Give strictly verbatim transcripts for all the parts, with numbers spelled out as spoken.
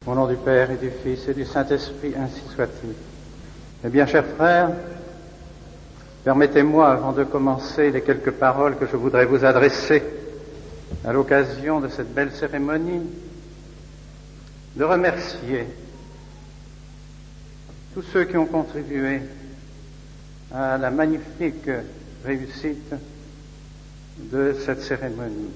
Au nom du Père et du Fils et du Saint-Esprit, ainsi soit-il. Eh bien, chers frères, permettez-moi, avant de commencer les quelques paroles que je voudrais vous adresser à l'occasion de cette belle cérémonie, de remercier tous ceux qui ont contribué à la magnifique réussite de cette cérémonie.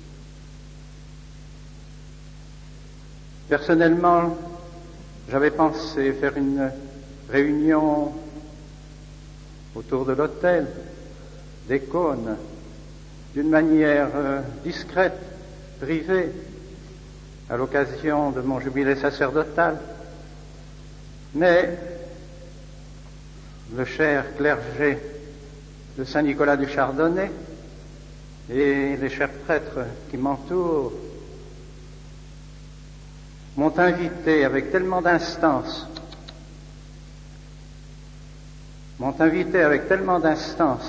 Personnellement, j'avais pensé faire une réunion autour de l'autel, des cônes, d'une manière euh, discrète, privée, à l'occasion de mon jubilé sacerdotal. Mais le cher clergé de Saint-Nicolas du Chardonnay et les chers prêtres qui m'entourent m'ont invité avec tellement d'instance, m'ont invité avec tellement d'instance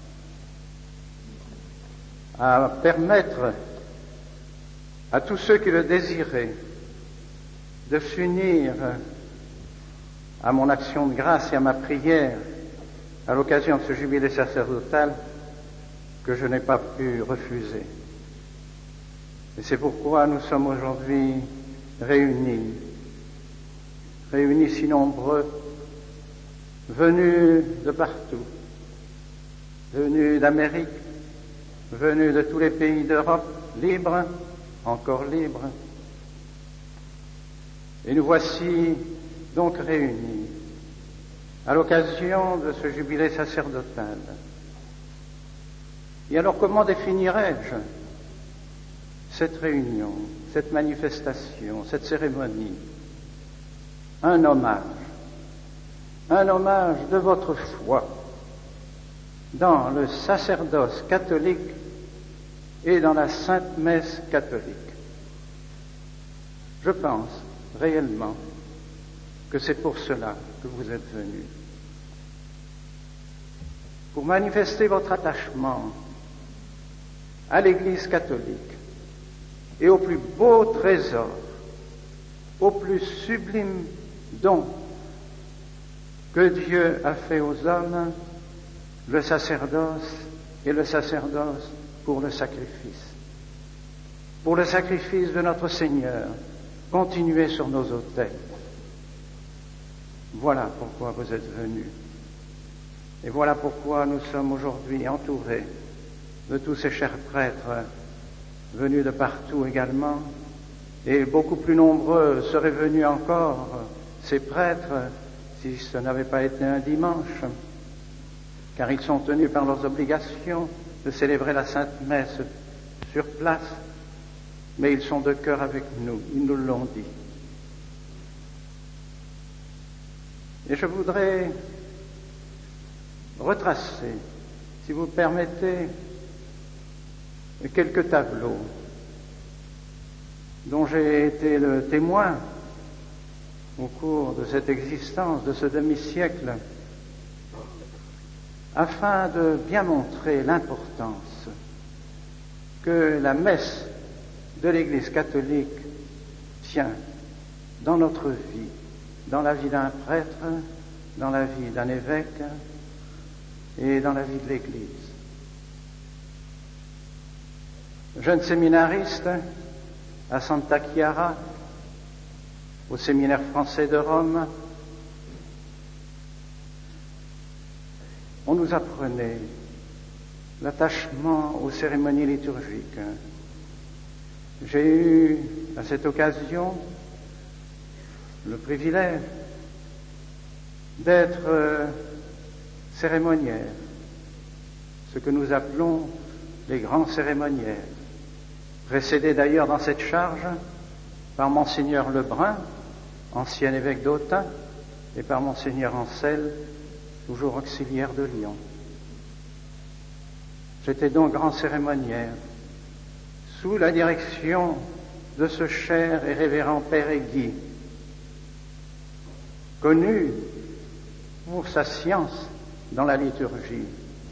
à permettre à tous ceux qui le désiraient de s'unir à mon action de grâce et à ma prière à l'occasion de ce jubilé sacerdotal que je n'ai pas pu refuser. Et c'est pourquoi nous sommes aujourd'hui réunis, réunis si nombreux, venus de partout, venus d'Amérique, venus de tous les pays d'Europe, libres, encore libres. Et nous voici donc réunis à l'occasion de ce jubilé sacerdotal. Et alors comment définirais-je cette réunion, cette manifestation, cette cérémonie? Un hommage, un hommage de votre foi dans le sacerdoce catholique et dans la Sainte Messe catholique. Je pense réellement que c'est pour cela que vous êtes venus, pour manifester votre attachement à l'Église catholique et au plus beau trésor, au plus sublime don que Dieu a fait aux hommes, le sacerdoce et le sacerdoce pour le sacrifice. Pour le sacrifice de notre Seigneur, continuez sur nos autels. Voilà pourquoi vous êtes venus. Et voilà pourquoi nous sommes aujourd'hui entourés de tous ces chers prêtres venus de partout également, et beaucoup plus nombreux seraient venus encore, ces prêtres, si ce n'avait pas été un dimanche, car ils sont tenus par leurs obligations de célébrer la Sainte Messe sur place, mais ils sont de cœur avec nous, ils nous l'ont dit. Et je voudrais retracer, si vous le permettez, quelques tableaux dont j'ai été le témoin au cours de cette existence, de ce demi-siècle, afin de bien montrer l'importance que la messe de l'Église catholique tient dans notre vie, dans la vie d'un prêtre, dans la vie d'un évêque et dans la vie de l'Église. Jeune séminariste à Santa Chiara, au séminaire français de Rome, on nous apprenait l'attachement aux cérémonies liturgiques. J'ai eu à cette occasion le privilège d'être euh, cérémoniaire, ce que nous appelons les grands cérémoniaires, précédé d'ailleurs dans cette charge par Monseigneur Lebrun, ancien évêque d'Autun, et par Monseigneur Ancel, toujours auxiliaire de Lyon. J'étais donc grand cérémoniaire, sous la direction de ce cher et révérend Père Aiguy, connu pour sa science dans la liturgie.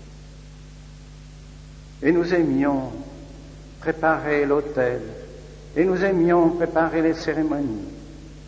Et nous aimions préparer l'autel, et nous aimions préparer les cérémonies.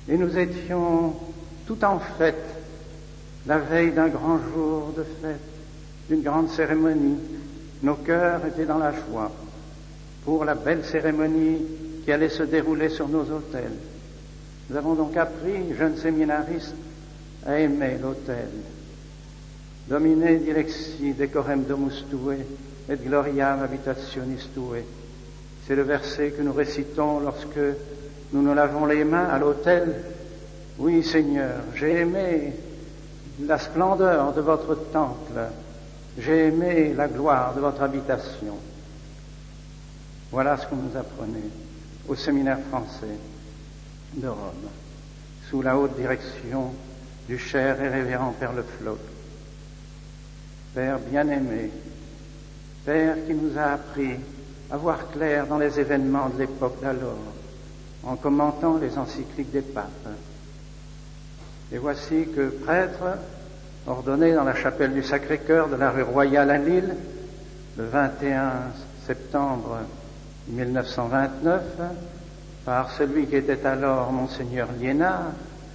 Et nous étions tout en fête, la veille d'un grand jour de fête, d'une grande cérémonie. Nos cœurs étaient dans la joie pour la belle cérémonie qui allait se dérouler sur nos autels. Nous avons donc appris, jeunes séminaristes, à aimer l'autel. Domine dilexi decorem domus tue, et gloriam habitationis tue. C'est le verset que nous récitons lorsque nous nous lavons les mains à l'autel. Oui, Seigneur, j'ai aimé la splendeur de votre temple, j'ai aimé la gloire de votre habitation. Voilà ce que nous apprenez au séminaire français de Rome, sous la haute direction du cher et révérend Père Le Floch. Père bien-aimé, Père qui nous a appris à voir clair dans les événements de l'époque d'alors, en commentant les encycliques des papes. Et voici que prêtre, ordonné dans la chapelle du Sacré-Cœur de la rue Royale à Lille, le vingt et un septembre mille neuf cent vingt-neuf, par celui qui était alors Monseigneur Liénard,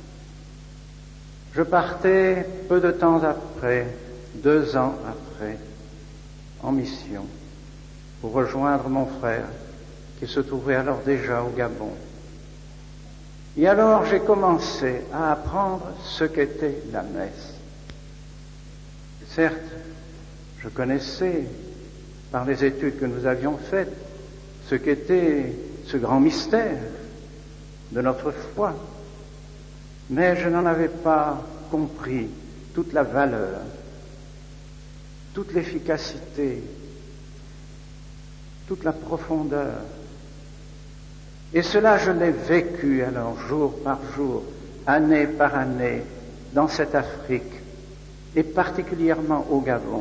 je partais peu de temps après, deux ans après, en mission, pour rejoindre mon frère, qui se trouvait alors déjà au Gabon. Et alors j'ai commencé à apprendre ce qu'était la messe. Certes, je connaissais, par les études que nous avions faites, ce qu'était ce grand mystère de notre foi, mais je n'en avais pas compris toute la valeur, toute l'efficacité, toute la profondeur. Et cela, je l'ai vécu alors, jour par jour, année par année, dans cette Afrique, et particulièrement au Gabon,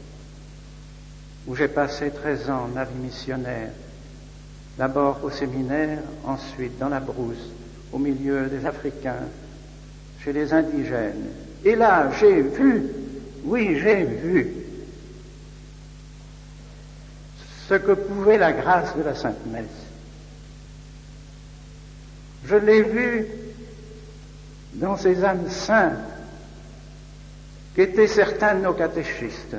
où j'ai passé treize ans ma vie missionnaire, d'abord au séminaire, ensuite dans la brousse, au milieu des Africains, chez les indigènes. Et là, j'ai vu, oui, j'ai vu, ce que pouvait la grâce de la Sainte Messe. Je l'ai vu dans ces âmes saintes qu'étaient certains de nos catéchistes.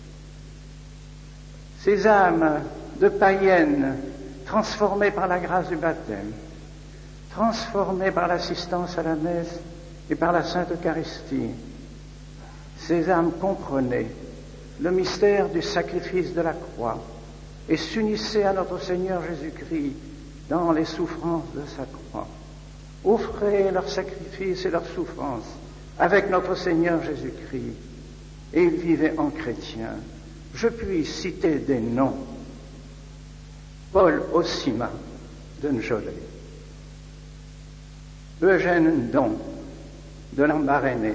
Ces âmes de païennes transformées par la grâce du baptême, transformées par l'assistance à la messe et par la Sainte Eucharistie. Ces âmes comprenaient le mystère du sacrifice de la croix et s'unissaient à notre Seigneur Jésus-Christ dans les souffrances de sa croix. Offraient leur sacrifice et leur souffrance avec notre Seigneur Jésus-Christ, et ils vivaient en chrétiens. Je puis citer des noms. Paul Ossima de Njolé, Eugène Ndon de Lambaréné,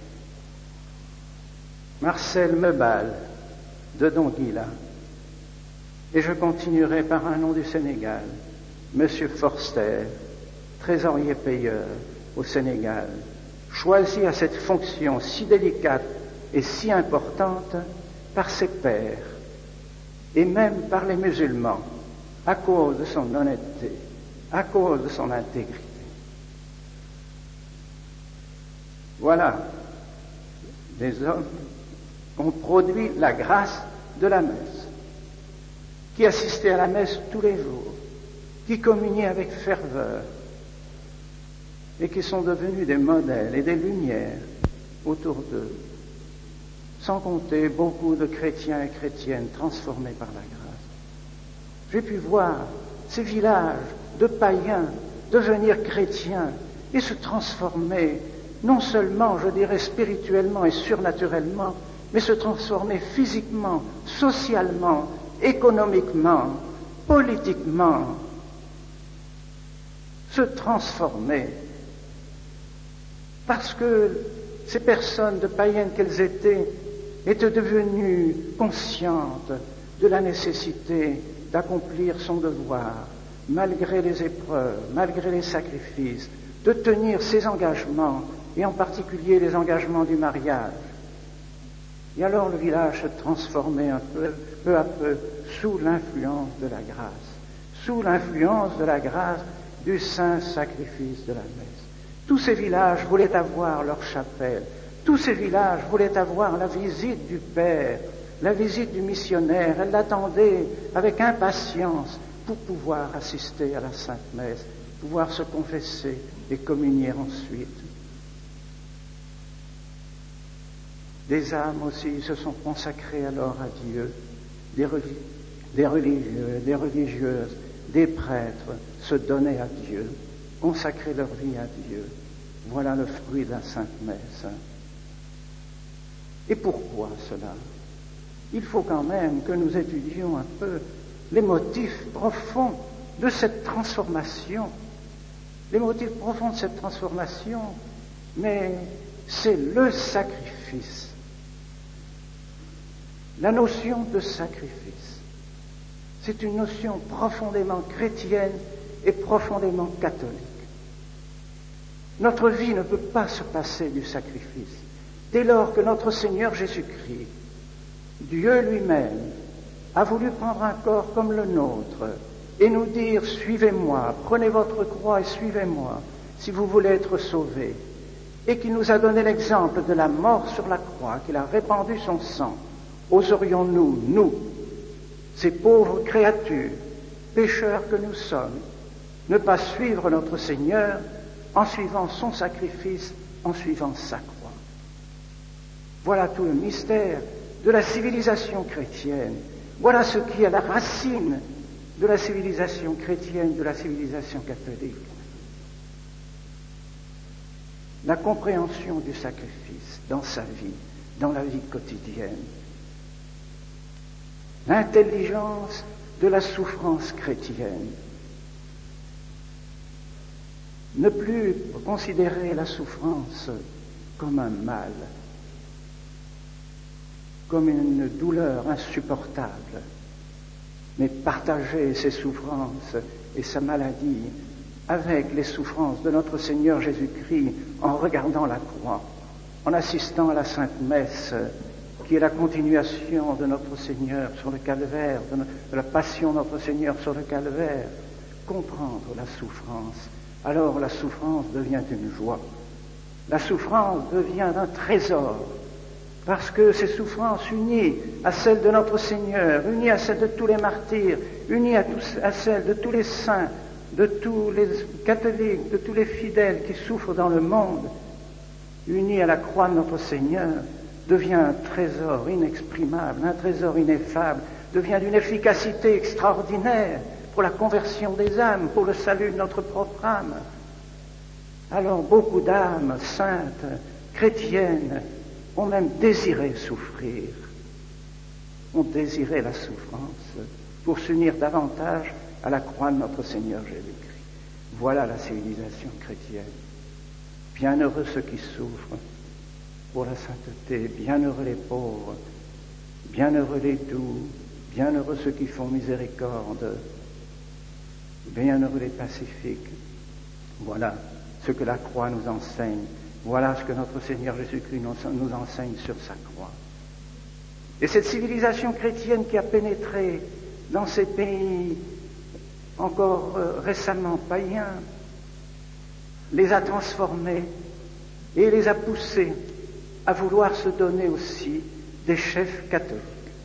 Marcel Mebal de Donguila, et je continuerai par un nom du Sénégal, Monsieur Forster, trésorier payeur au Sénégal, choisi à cette fonction si délicate et si importante par ses pairs, et même par les musulmans, à cause de son honnêteté, à cause de son intégrité. Voilà des hommes qui ont produit la grâce de la messe, qui assistaient à la messe tous les jours, qui communiaient avec ferveur, et qui sont devenus des modèles et des lumières autour d'eux, sans compter beaucoup de chrétiens et chrétiennes transformés par la grâce. J'ai pu voir ces villages de païens devenir chrétiens et se transformer, non seulement, je dirais, spirituellement et surnaturellement, mais se transformer physiquement, socialement, économiquement, politiquement, se transformer. Parce que ces personnes de païennes qu'elles étaient étaient devenues conscientes de la nécessité d'accomplir son devoir, malgré les épreuves, malgré les sacrifices, de tenir ses engagements, et en particulier les engagements du mariage. Et alors le village se transformait un peu, peu à peu, sous l'influence de la grâce, sous l'influence de la grâce du saint sacrifice de la messe. Tous ces villages voulaient avoir leur chapelle. Tous ces villages voulaient avoir la visite du Père, la visite du missionnaire. Elles l'attendaient avec impatience pour pouvoir assister à la Sainte Messe, pouvoir se confesser et communier ensuite. Des âmes aussi se sont consacrées alors à Dieu, des, religi- des religieux, des religieuses, des prêtres se donnaient à Dieu, consacrer leur vie à Dieu. Voilà le fruit de la Sainte Messe. Et pourquoi cela? Il faut quand même que nous étudions un peu les motifs profonds de cette transformation. Les motifs profonds de cette transformation, mais c'est le sacrifice. La notion de sacrifice, c'est une notion profondément chrétienne et profondément catholique. Notre vie ne peut pas se passer du sacrifice. Dès lors que notre Seigneur Jésus-Christ, Dieu lui-même, a voulu prendre un corps comme le nôtre et nous dire « Suivez-moi, prenez votre croix et suivez-moi si vous voulez être sauvés » et qu'il nous a donné l'exemple de la mort sur la croix, qu'il a répandu son sang, oserions-nous, nous, ces pauvres créatures, pécheurs que nous sommes, ne pas suivre notre Seigneur en suivant son sacrifice, en suivant sa croix? Voilà tout le mystère de la civilisation chrétienne. Voilà ce qui est la racine de la civilisation chrétienne, de la civilisation catholique. La compréhension du sacrifice dans sa vie, dans la vie quotidienne. L'intelligence de la souffrance chrétienne. Ne plus considérer la souffrance comme un mal, comme une douleur insupportable, mais partager ses souffrances et sa maladie avec les souffrances de notre Seigneur Jésus-Christ en regardant la croix, en assistant à la Sainte Messe, qui est la continuation de notre Seigneur sur le calvaire, de la passion de notre Seigneur sur le calvaire, comprendre la souffrance. Alors la souffrance devient une joie. La souffrance devient un trésor, parce que ces souffrances unies à celles de notre Seigneur, unies à celles de tous les martyrs, unies à, tous, à celles de tous les saints, de tous les catholiques, de tous les fidèles qui souffrent dans le monde, unies à la croix de notre Seigneur, devient un trésor inexprimable, un trésor ineffable, devient d'une efficacité extraordinaire pour la conversion des âmes, pour le salut de notre propre âme. Alors beaucoup d'âmes saintes, chrétiennes, ont même désiré souffrir, ont désiré la souffrance pour s'unir davantage à la croix de notre Seigneur Jésus-Christ. Voilà la civilisation chrétienne. Bienheureux ceux qui souffrent pour la sainteté, bienheureux les pauvres, bienheureux les doux, bienheureux ceux qui font miséricorde, bienheureux les pacifiques. Voilà ce que la croix nous enseigne. Voilà ce que notre Seigneur Jésus-Christ nous enseigne sur sa croix. Et cette civilisation chrétienne qui a pénétré dans ces pays encore euh, récemment païens, les a transformés et les a poussés à vouloir se donner aussi des chefs catholiques.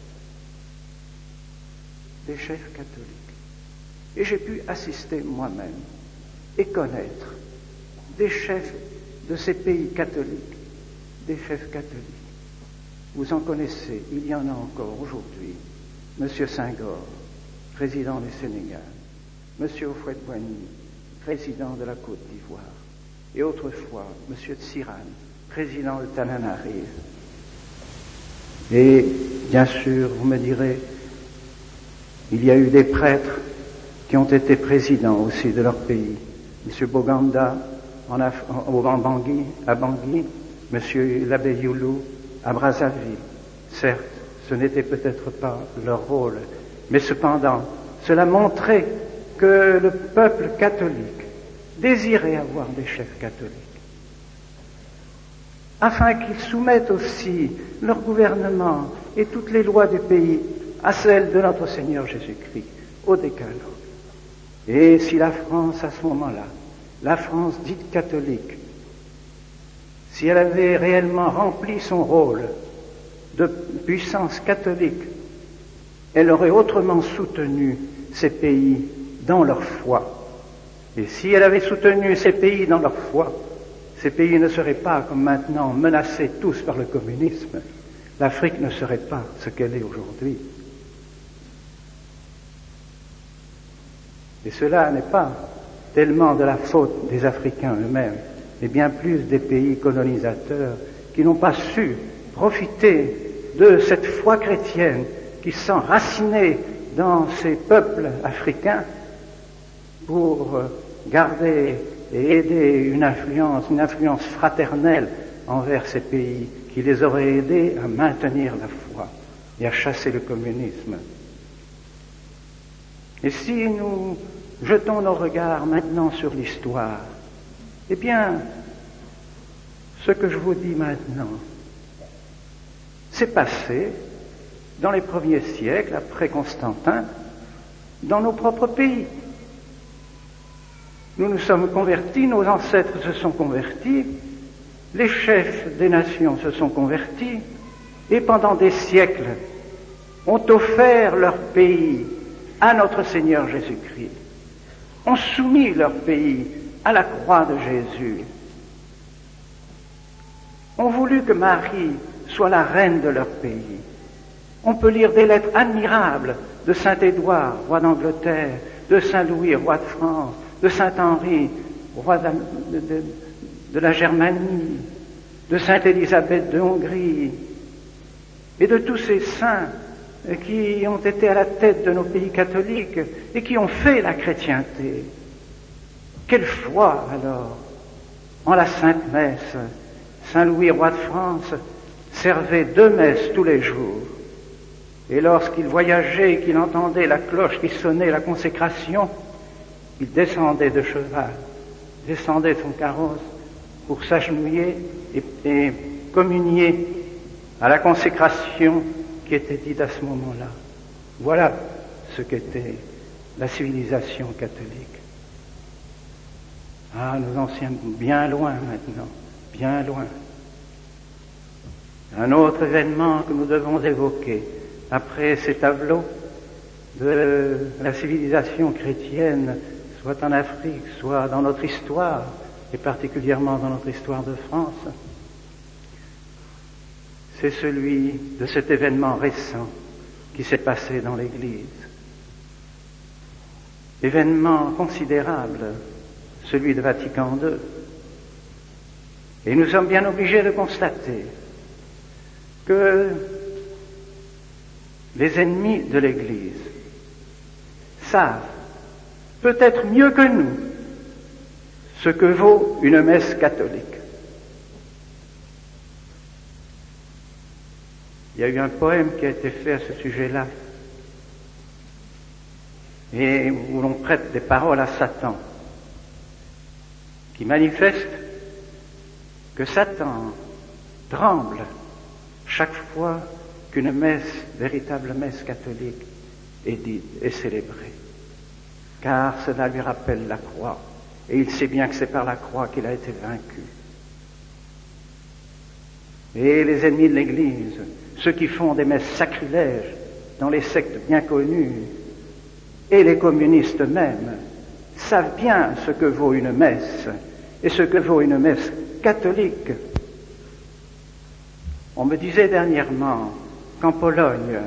Des chefs catholiques. Et j'ai pu assister moi-même et connaître des chefs de ces pays catholiques, des chefs catholiques. Vous en connaissez, il y en a encore aujourd'hui. Monsieur Senghor, président du Sénégal, Monsieur Houphouët-Boigny, président de la Côte d'Ivoire, et autrefois Monsieur Tsirane, président de Tananarive. Et bien sûr, vous me direz, il y a eu des prêtres qui ont été présidents aussi de leur pays. Monsieur Boganda, En, Af- en Bangui, à Bangui, M. l'abbé Youlou à Brazzaville. Certes, ce n'était peut-être pas leur rôle, mais cependant, cela montrait que le peuple catholique désirait avoir des chefs catholiques, afin qu'ils soumettent aussi leur gouvernement et toutes les lois du pays à celles de notre Seigneur Jésus-Christ, au décalogue. Et si la France, à ce moment-là, la France dite catholique, si elle avait réellement rempli son rôle de puissance catholique, elle aurait autrement soutenu ces pays dans leur foi. Et si elle avait soutenu ces pays dans leur foi, ces pays ne seraient pas, comme maintenant, menacés tous par le communisme. L'Afrique ne serait pas ce qu'elle est aujourd'hui. Et cela n'est pas tellement de la faute des Africains eux-mêmes, mais bien plus des pays colonisateurs qui n'ont pas su profiter de cette foi chrétienne qui s'enracinait dans ces peuples africains pour garder et aider une influence, une influence fraternelle envers ces pays qui les auraient aidés à maintenir la foi et à chasser le communisme. Et si nous jetons nos regards maintenant sur l'histoire, eh bien, ce que je vous dis maintenant, c'est passé dans les premiers siècles, après Constantin, dans nos propres pays. Nous nous sommes convertis, nos ancêtres se sont convertis, les chefs des nations se sont convertis, et pendant des siècles ont offert leur pays à notre Seigneur Jésus-Christ, ont soumis leur pays à la croix de Jésus, ont voulu que Marie soit la reine de leur pays. On peut lire des lettres admirables de saint Édouard, roi d'Angleterre, de saint Louis, roi de France, de saint Henri, roi de la, de, de, de la Germanie, de sainte Élisabeth de Hongrie, et de tous ces saints qui ont été à la tête de nos pays catholiques et qui ont fait la chrétienté. Quelle foi alors en la Sainte Messe. Saint Louis, roi de France, servait deux messes tous les jours. Et lorsqu'il voyageait et qu'il entendait la cloche qui sonnait la consécration, il descendait de cheval, descendait de son carrosse pour s'agenouiller et, et communier à la consécration qui était dite à ce moment-là. Voilà ce qu'était la civilisation catholique. Ah, nous en sommes bien loin maintenant, bien loin. Un autre événement que nous devons évoquer après ces tableaux de la civilisation chrétienne, soit en Afrique, soit dans notre histoire, et particulièrement dans notre histoire de France, c'est celui de cet événement récent qui s'est passé dans l'Église. Événement considérable, celui de Vatican deux. Et nous sommes bien obligés de constater que les ennemis de l'Église savent, peut-être mieux que nous, ce que vaut une messe catholique. Il y a eu un poème qui a été fait à ce sujet-là, et où l'on prête des paroles à Satan, qui manifeste que Satan tremble chaque fois qu'une messe, véritable messe catholique, est dite et célébrée. Car cela lui rappelle la croix, et il sait bien que c'est par la croix qu'il a été vaincu. Et les ennemis de l'Église, ceux qui font des messes sacrilèges dans les sectes bien connues, et les communistes eux-mêmes, savent bien ce que vaut une messe, et ce que vaut une messe catholique. On me disait dernièrement qu'en Pologne,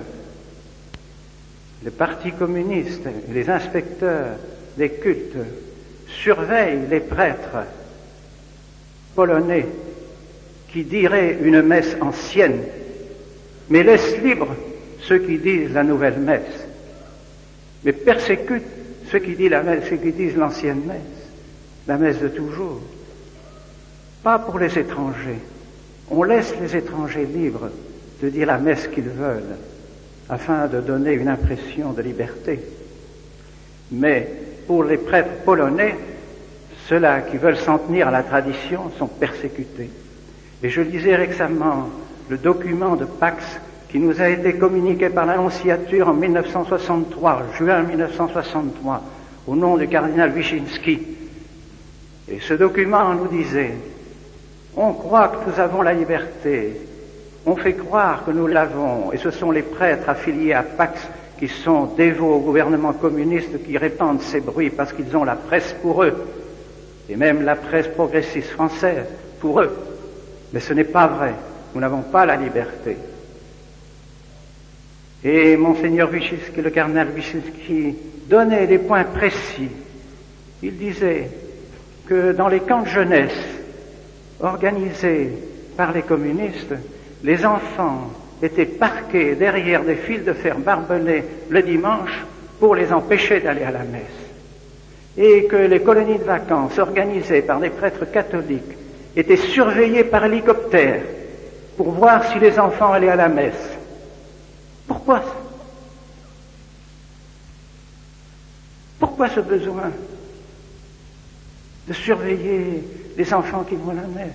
le parti communiste et les inspecteurs des cultes surveillent les prêtres polonais qui diraient une messe ancienne, mais laissent libres ceux qui disent la nouvelle messe, mais persécutent ceux qui disent la messe, ceux qui disent l'ancienne messe, la messe de toujours. Pas pour les étrangers. On laisse les étrangers libres de dire la messe qu'ils veulent, afin de donner une impression de liberté. Mais pour les prêtres polonais, ceux-là qui veulent s'en tenir à la tradition sont persécutés. Et je lisais récemment le document de Pax qui nous a été communiqué par l'Annonciature en mille neuf cent soixante-trois, juin mille neuf cent soixante-trois, au nom du cardinal Wyszynski. Et ce document nous disait On croit que nous avons la liberté. On fait croire que nous l'avons. Et ce sont les prêtres affiliés à Pax qui sont dévots au gouvernement communiste qui répandent ces bruits parce qu'ils ont la presse pour eux. Et même la presse progressiste française pour eux. Mais ce n'est pas vrai. Nous n'avons pas la liberté. Et Monseigneur Wyszynski, le cardinal Wyszynski, donnait des points précis. Il disait que dans les camps de jeunesse organisés par les communistes, les enfants étaient parqués derrière des fils de fer barbelés le dimanche pour les empêcher d'aller à la messe. Et que les colonies de vacances organisées par des prêtres catholiques étaient surveillées par hélicoptère pour voir si les enfants allaient à la messe. Pourquoi ça? Pourquoi ce besoin de surveiller les enfants qui vont à la messe?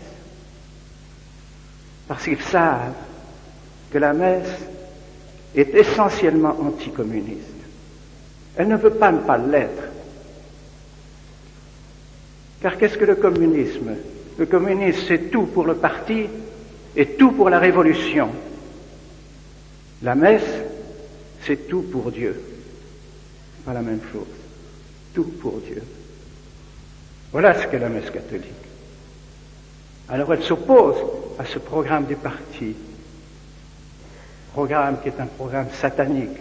Parce qu'ils savent que la messe est essentiellement anticommuniste. Elle ne peut pas ne pas l'être. Car qu'est-ce que le communisme? Le communisme, c'est tout pour le parti et tout pour la révolution. La messe, c'est tout pour Dieu. Pas la même chose. Tout pour Dieu. Voilà ce qu'est la messe catholique. Alors elle s'oppose à ce programme du parti, programme qui est un programme satanique.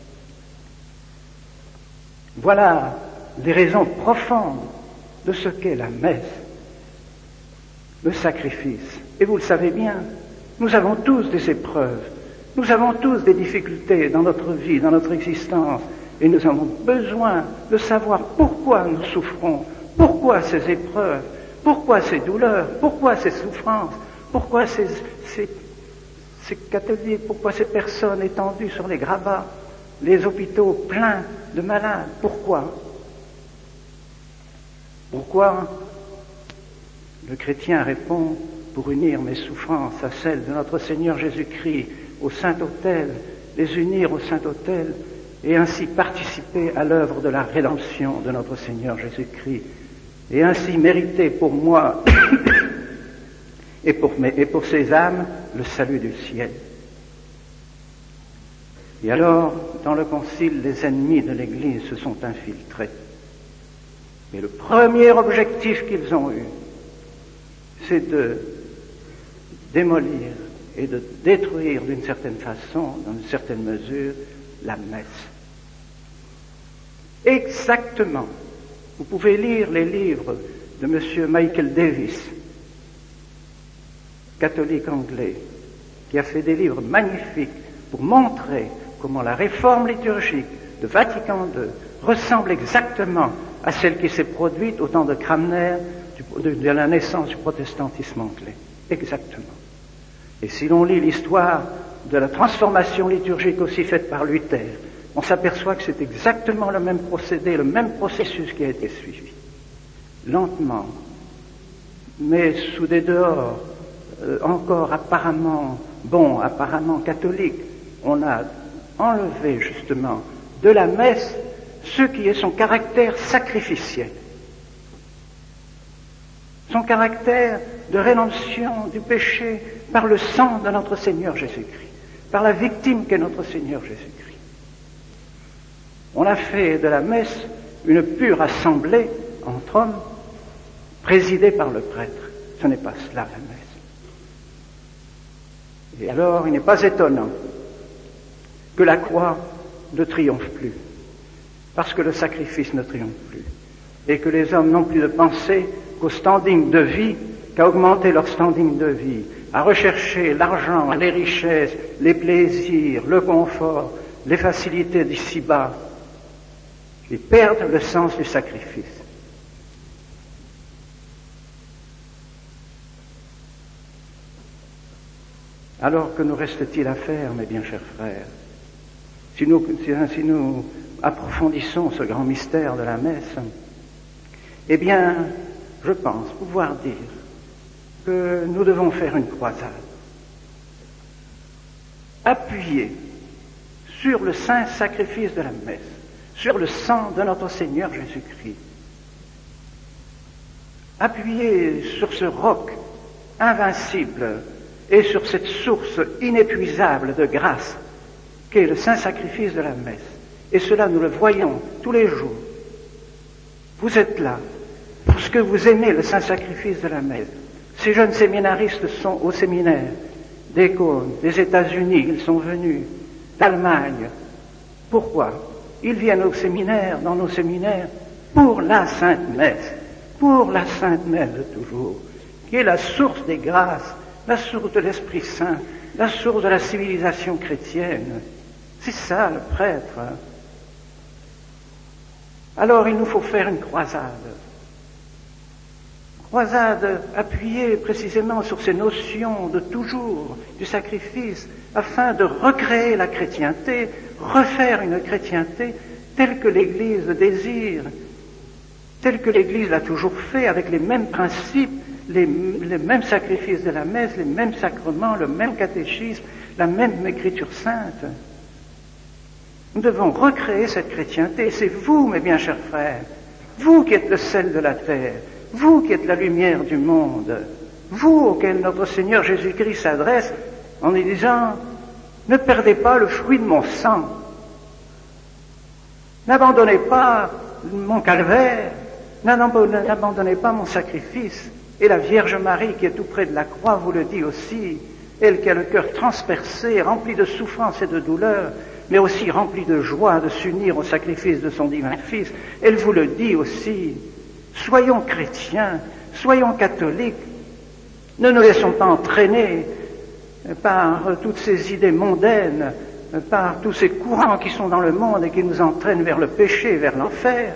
Voilà les raisons profondes de ce qu'est la messe, le sacrifice. Et vous le savez bien, nous avons tous des épreuves, nous avons tous des difficultés dans notre vie, dans notre existence, et nous avons besoin de savoir pourquoi nous souffrons, pourquoi ces épreuves, pourquoi ces douleurs, pourquoi ces souffrances, pourquoi ces, ces, ces catholiques, pourquoi ces personnes étendues sur les grabats, les hôpitaux pleins de malades, pourquoi? Pourquoi? Le chrétien répond, pour unir mes souffrances à celles de notre Seigneur Jésus-Christ au Saint-Autel, les unir au Saint-Autel et ainsi participer à l'œuvre de la rédemption de notre Seigneur Jésus-Christ et ainsi mériter pour moi et pour, mes, et pour ces âmes le salut du ciel. Et alors, dans le concile, les ennemis de l'Église se sont infiltrés. Et le premier objectif qu'ils ont eu, c'est de démolir et de détruire d'une certaine façon, dans une certaine mesure, la messe. Exactement. Vous pouvez lire les livres de M. Michael Davis, catholique anglais, qui a fait des livres magnifiques pour montrer comment la réforme liturgique de Vatican deux ressemble exactement à celle qui s'est produite au temps de Cranmer, de, de la naissance du protestantisme anglais. Exactement. Et si l'on lit l'histoire de la transformation liturgique aussi faite par Luther, on s'aperçoit que c'est exactement le même procédé, le même processus qui a été suivi. Lentement, mais sous des dehors euh, encore apparemment bons, apparemment catholiques, on a enlevé justement de la messe ce qui est son caractère sacrificiel, son caractère de rédemption du péché par le sang de notre Seigneur Jésus-Christ, par la victime qu'est notre Seigneur Jésus-Christ. On a fait de la messe une pure assemblée entre hommes, présidée par le prêtre. Ce n'est pas cela la messe. Et alors, il n'est pas étonnant que la croix ne triomphe plus, parce que le sacrifice ne triomphe plus, et que les hommes n'ont plus de pensée qu'au standing de vie, qu'à augmenter leur standing de vie, à rechercher l'argent, les richesses, les plaisirs, le confort, les facilités d'ici-bas, et perdent le sens du sacrifice. Alors que nous reste-t-il à faire, mes bien chers frères, si nous, si nous approfondissons ce grand mystère de la messe? Eh bien, je pense pouvoir dire que nous devons faire une croisade, appuyée sur le saint sacrifice de la messe, sur le sang de notre Seigneur Jésus-Christ, appuyée sur ce roc invincible et sur cette source inépuisable de grâce qu'est le saint sacrifice de la messe. Et cela, nous le voyons tous les jours. Vous êtes là parce que vous aimez le saint sacrifice de la messe. Ces jeunes séminaristes sont au séminaire des Cônes, des États-Unis, ils sont venus d'Allemagne. Pourquoi? Ils viennent au séminaire, dans nos séminaires, pour la Sainte Messe, pour la Sainte Messe de toujours, qui est la source des grâces, la source de l'Esprit Saint, la source de la civilisation chrétienne. C'est ça le prêtre. Alors il nous faut faire une croisade. Croisade appuyée précisément sur ces notions de toujours, du sacrifice, afin de recréer la chrétienté, refaire une chrétienté telle que l'Église le désire, telle que l'Église l'a toujours fait, avec les mêmes principes, les, les mêmes sacrifices de la messe, les mêmes sacrements, le même catéchisme, la même écriture sainte. Nous devons recréer cette chrétienté. C'est vous, mes bien chers frères, vous qui êtes le sel de la terre, vous qui êtes la lumière du monde, vous auquel notre Seigneur Jésus-Christ s'adresse en lui disant « Ne perdez pas le fruit de mon sang, n'abandonnez pas mon calvaire, n'abandonnez pas mon sacrifice. » Et la Vierge Marie qui est tout près de la croix vous le dit aussi, elle qui a le cœur transpercé, rempli de souffrance et de douleur, mais aussi rempli de joie de s'unir au sacrifice de son divin Fils, elle vous le dit aussi. Soyons chrétiens, soyons catholiques, ne nous laissons pas entraîner par toutes ces idées mondaines, par tous ces courants qui sont dans le monde et qui nous entraînent vers le péché, vers l'enfer.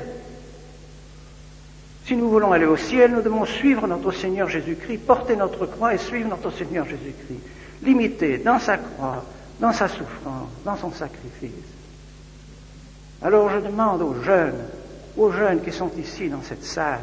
Si nous voulons aller au ciel, nous devons suivre notre Seigneur Jésus-Christ, porter notre croix et suivre notre Seigneur Jésus-Christ, l'imiter dans sa croix, dans sa souffrance, dans son sacrifice. Alors je demande aux jeunes, aux jeunes qui sont ici dans cette salle,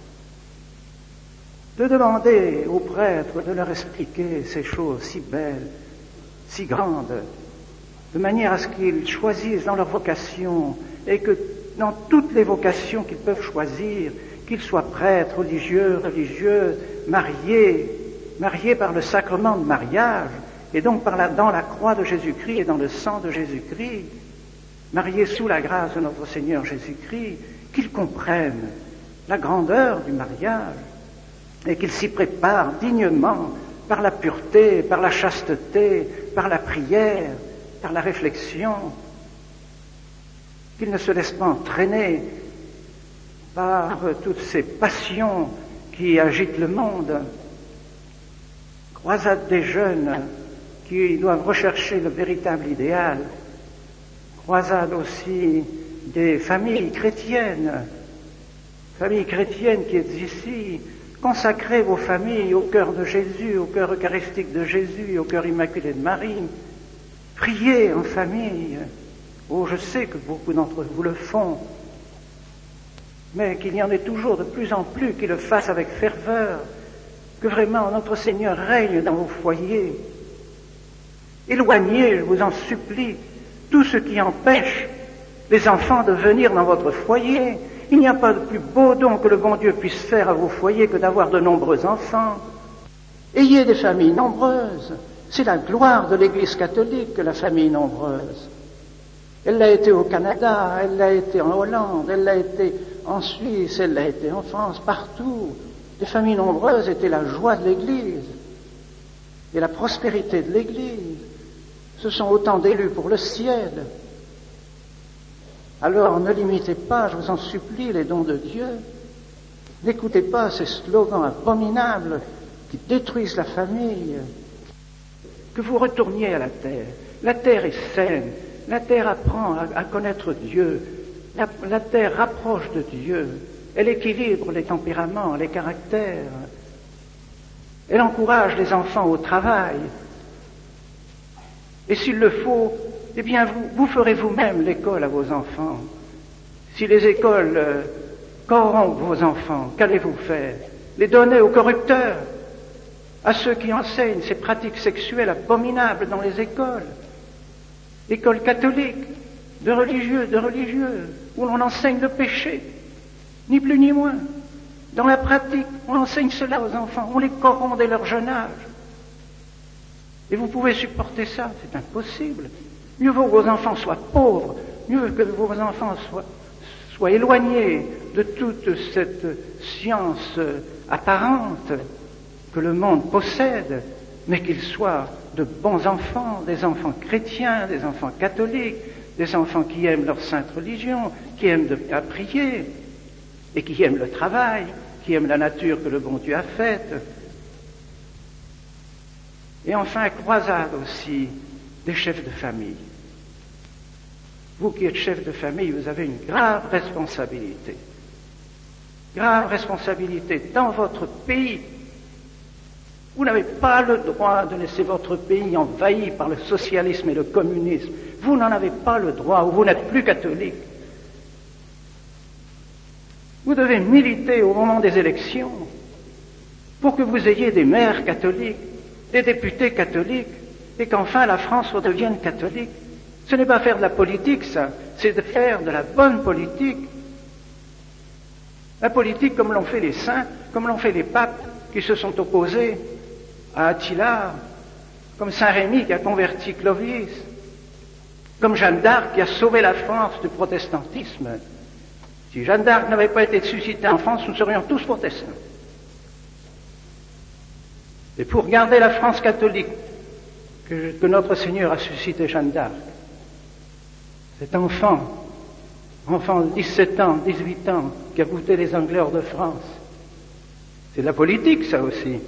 de demander aux prêtres de leur expliquer ces choses si belles, si grandes, de manière à ce qu'ils choisissent dans leur vocation et que dans toutes les vocations qu'ils peuvent choisir, qu'ils soient prêtres, religieux, religieuses, mariés, mariés par le sacrement de mariage, et donc par la, dans la croix de Jésus-Christ et dans le sang de Jésus-Christ, mariés sous la grâce de notre Seigneur Jésus-Christ, qu'ils comprennent la grandeur du mariage et qu'ils s'y préparent dignement par la pureté, par la chasteté, par la prière, par la réflexion, qu'ils ne se laissent pas entraîner par toutes ces passions qui agitent le monde. Croisade des jeunes qui doivent rechercher le véritable idéal, croisade aussi des familles chrétiennes, familles chrétiennes qui êtes ici, consacrez vos familles au cœur de Jésus, au cœur eucharistique de Jésus, au cœur immaculé de Marie, priez en famille. Oh, je sais que beaucoup d'entre vous le font, mais qu'il y en ait toujours de plus en plus qui le fassent avec ferveur, que vraiment notre Seigneur règne dans vos foyers. Éloignez, je vous en supplie, tout ce qui empêche les enfants de venir dans votre foyer. Il n'y a pas de plus beau don que le bon Dieu puisse faire à vos foyers que d'avoir de nombreux enfants. Ayez des familles nombreuses. C'est la gloire de l'Église catholique que la famille nombreuse. Elle l'a été au Canada, elle l'a été en Hollande, elle l'a été en Suisse, elle l'a été en France, partout. Les familles nombreuses étaient la joie de l'Église et la prospérité de l'Église. Ce sont autant d'élus pour le ciel. Alors ne limitez pas, je vous en supplie, les dons de Dieu. N'écoutez pas ces slogans abominables qui détruisent la famille. Que vous retourniez à la terre. La terre est saine. La terre apprend à, à connaître Dieu. La, la terre rapproche de Dieu. Elle équilibre les tempéraments, les caractères. Elle encourage les enfants au travail. Et s'il le faut, eh bien, vous, vous ferez vous-même l'école à vos enfants. Si les écoles euh, corrompent vos enfants, qu'allez-vous faire? Les donner aux corrupteurs, à ceux qui enseignent ces pratiques sexuelles abominables dans les écoles, écoles catholiques, de religieux, de religieuses, où l'on enseigne le péché, ni plus ni moins. Dans la pratique, on enseigne cela aux enfants, on les corrompt dès leur jeune âge. Et vous pouvez supporter ça, c'est impossible. Mieux vaut que vos enfants soient pauvres, mieux que vos enfants soient, soient éloignés de toute cette science apparente que le monde possède, mais qu'ils soient de bons enfants, des enfants chrétiens, des enfants catholiques, des enfants qui aiment leur sainte religion, qui aiment de, à prier, et qui aiment le travail, qui aiment la nature que le bon Dieu a faite. Et enfin, croisade aussi des chefs de famille. Vous qui êtes chef de famille, vous avez une grave responsabilité. Grave responsabilité dans votre pays. Vous n'avez pas le droit de laisser votre pays envahi par le socialisme et le communisme. Vous n'en avez pas le droit, ou vous n'êtes plus catholique. Vous devez militer au moment des élections pour que vous ayez des maires catholiques, des députés catholiques, et qu'enfin la France redevienne catholique. Ce n'est pas faire de la politique, ça, c'est de faire de la bonne politique. La politique comme l'ont fait les saints, comme l'ont fait les papes qui se sont opposés à Attila, comme Saint Rémy qui a converti Clovis, comme Jeanne d'Arc qui a sauvé la France du protestantisme. Si Jeanne d'Arc n'avait pas été suscitée en France, nous serions tous protestants. Et pour garder la France catholique que, que notre Seigneur a suscité Jeanne d'Arc, cet enfant, enfant de dix-sept ans, dix-huit ans, qui a goûté les Anglais hors de France, c'est de la politique, ça aussi.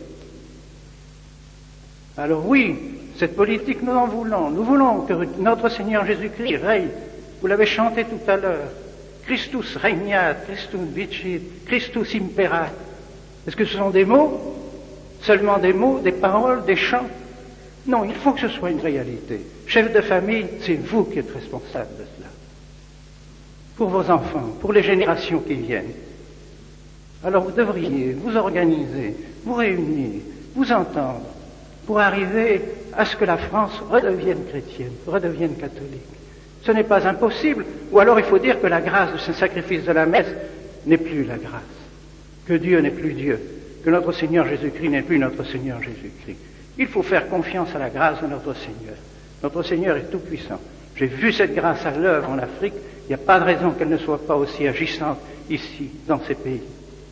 Alors oui, cette politique, nous en voulons. Nous voulons que notre Seigneur Jésus-Christ règne. Vous l'avez chanté tout à l'heure. Christus regnat, Christus vicit, Christus imperat. Est-ce que ce sont des mots? Seulement des mots, des paroles, des chants? Non, il faut que ce soit une réalité. Chef de famille, c'est vous qui êtes responsable de cela. Pour vos enfants, pour les générations qui viennent. Alors vous devriez vous organiser, vous réunir, vous entendre, pour arriver à ce que la France redevienne chrétienne, redevienne catholique. Ce n'est pas impossible, ou alors il faut dire que la grâce de ce sacrifice de la messe n'est plus la grâce, que Dieu n'est plus Dieu, que notre Seigneur Jésus-Christ n'est plus notre Seigneur Jésus-Christ. Il faut faire confiance à la grâce de notre Seigneur. Notre Seigneur est tout-puissant. J'ai vu cette grâce à l'œuvre en Afrique, il n'y a pas de raison qu'elle ne soit pas aussi agissante ici, dans ces pays.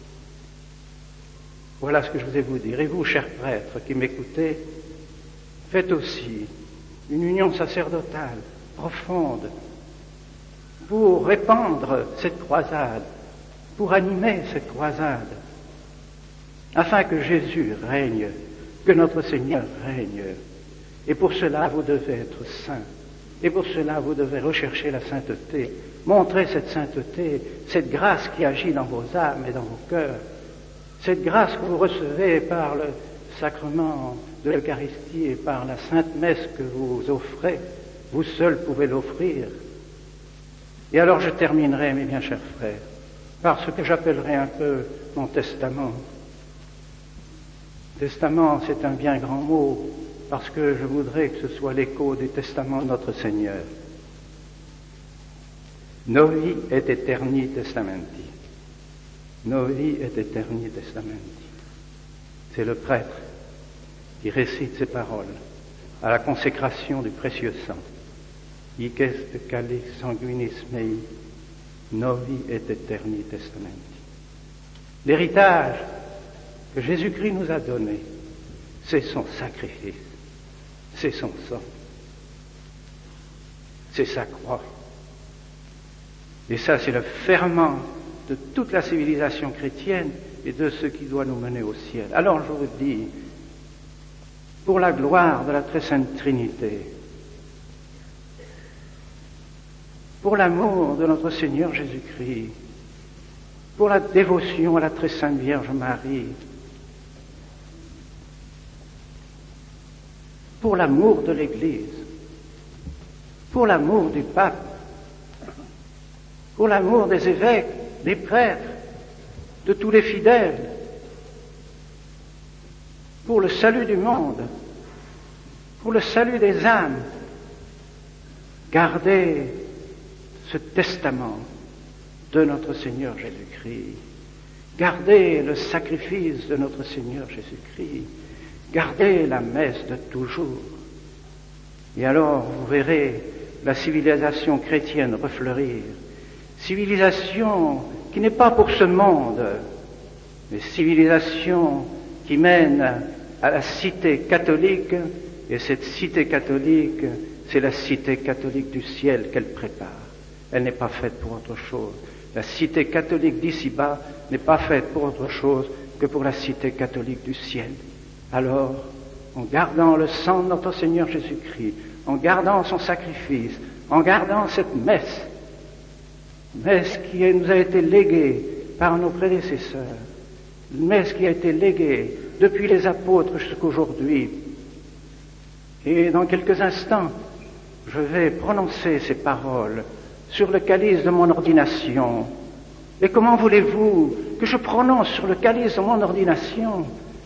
Voilà ce que je voulais vous dire. Et vous, chers prêtres qui m'écoutez, faites aussi une union sacerdotale profonde pour répandre cette croisade, pour animer cette croisade, afin que Jésus règne, que notre Seigneur règne. Et pour cela, vous devez être saints. Et pour cela, vous devez rechercher la sainteté, montrer cette sainteté, cette grâce qui agit dans vos âmes et dans vos cœurs, cette grâce que vous recevez par le sacrement de l'Eucharistie et par la sainte messe que vous offrez, vous seuls pouvez l'offrir. Et alors je terminerai, mes bien chers frères, par ce que j'appellerai un peu mon testament. Testament, c'est un bien grand mot, parce que je voudrais que ce soit l'écho du testament de notre Seigneur. Novi et aeterni testamenti. Novi et aeterni testamenti. C'est le prêtre qui récite ces paroles à la consécration du précieux sang. Hic est calix sanguinis mei, novi et aeterni testamenti. L'héritage que Jésus-Christ nous a donné, c'est son sacrifice, c'est son sang, c'est sa croix. Et ça, c'est le ferment de toute la civilisation chrétienne et de ce qui doit nous mener au ciel. Alors je vous dis, pour la gloire de la très sainte Trinité, pour l'amour de notre Seigneur Jésus-Christ, pour la dévotion à la très sainte Vierge Marie, pour l'amour de l'Église, pour l'amour du pape, pour l'amour des évêques, des prêtres, de tous les fidèles, pour le salut du monde, pour le salut des âmes, gardez ce testament de notre Seigneur Jésus-Christ, Gardez le sacrifice de notre Seigneur Jésus-Christ. Gardez la messe de toujours. Et alors vous verrez la civilisation chrétienne refleurir. Civilisation qui n'est pas pour ce monde, mais civilisation qui mène à la cité catholique, et cette cité catholique, c'est la cité catholique du ciel qu'elle prépare. Elle n'est pas faite pour autre chose. La cité catholique d'ici-bas n'est pas faite pour autre chose que pour la cité catholique du ciel. Alors, en gardant le sang de notre Seigneur Jésus-Christ, en gardant son sacrifice, en gardant cette messe, messe qui nous a été léguée par nos prédécesseurs, une messe qui a été léguée depuis les apôtres jusqu'aujourd'hui. Et dans quelques instants, je vais prononcer ces paroles sur le calice de mon ordination. Et comment voulez-vous que je prononce sur le calice de mon ordination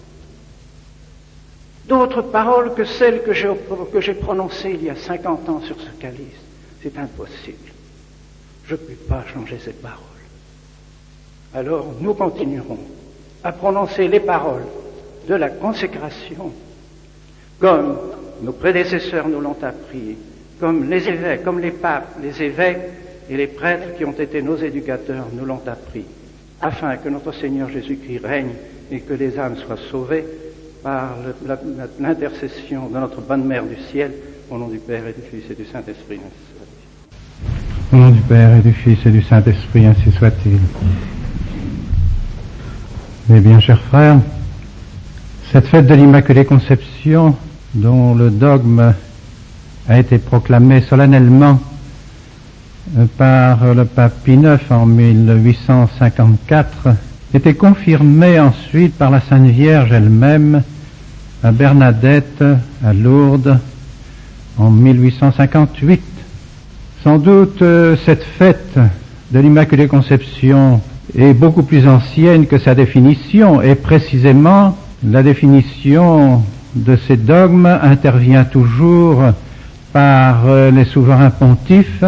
d'autres paroles que celles que j'ai, que j'ai prononcées il y a cinquante ans sur ce calice? C'est impossible. Je ne peux pas changer ces paroles. Alors nous continuerons à prononcer les paroles de la consécration comme nos prédécesseurs nous l'ont appris, comme les évêques, comme les papes, les évêques et les prêtres qui ont été nos éducateurs nous l'ont appris, afin que notre Seigneur Jésus-Christ règne et que les âmes soient sauvées par le, la, l'intercession de notre bonne Mère du ciel, au nom du Père et du Fils et du Saint-Esprit. Au nom du Père et du Fils et du Saint-Esprit, ainsi soit-il. Mes bien chers frères, cette fête de l'Immaculée Conception, dont le dogme a été proclamé solennellement par le pape Pie neuf en mille huit cent cinquante-quatre, était confirmé ensuite par la Sainte Vierge elle-même à Bernadette, à Lourdes, en mille huit cent cinquante-huit. Sans doute, cette fête de l'Immaculée Conception est beaucoup plus ancienne que sa définition, et précisément, la définition de ces dogmes intervient toujours par les souverains pontifes